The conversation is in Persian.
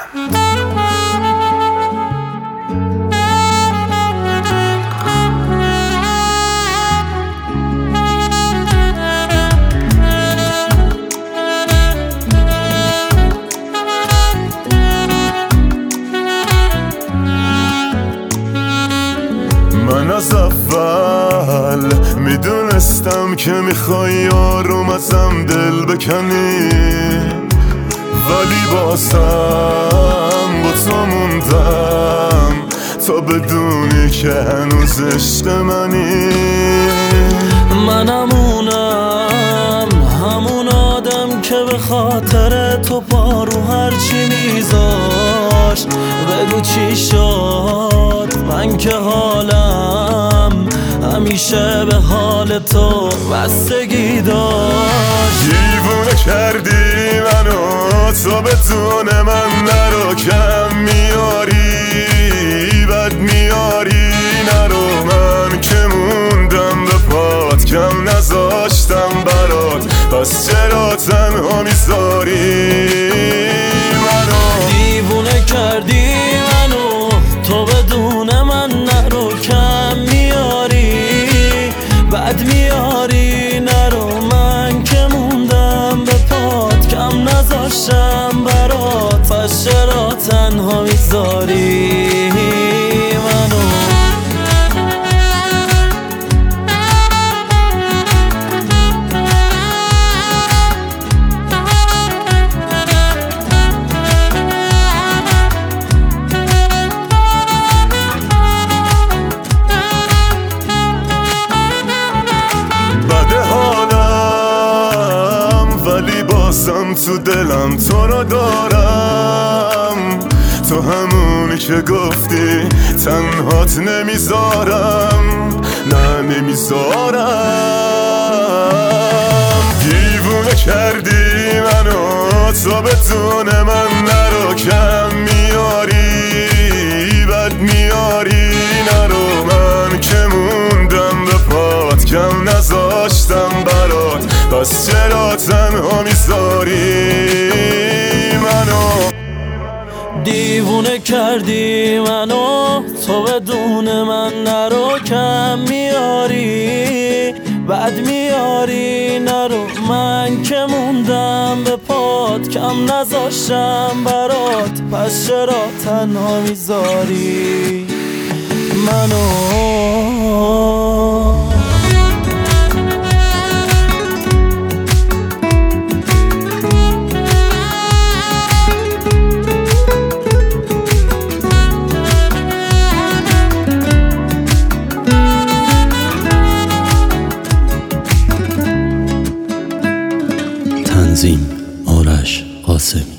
من از اول میدونستم که میخوای آروم ازم دل بکنی، ولی بازم با تو موندم تا بدونی که هنوز عشق منی. منم همون آدم که به خاطر تو پارو هرچی میذاشت. بگو چی شد؟ من که حالم همیشه به حال تو بستگی داشت. دیوونه کردی منو، تو بدون من نرو، کم میاری بد میاری نرو. من که موندم به پات، کم نذاشتم برات، پس چرا تنها میذاری منو؟ دیوونه کردی منو، تو بدون من نرو، کم میاری بد میاری نرو. من که موندم به پات، کم نذاشتم برات، پس چرا تنها میذاری منو؟ بازم تو دلم تو رو دارم، تو همونی که گفتی تنهات نمیذارم، نه نمیذارم. دیوونه کردی منو، تو بدون من نرو، کم میاری بد میاری نرو. من که موندم به پات، کم نذاشتم برات، پس چرا تنها میذاری منو؟ دیوونه کردی منو، تو بدون من نرو، کم میاری بد میاری نرو. من که موندم به پات، کم نذاشتم برات، پس چرا تنها میذاری منو؟ تنظیم آرش قاسمی.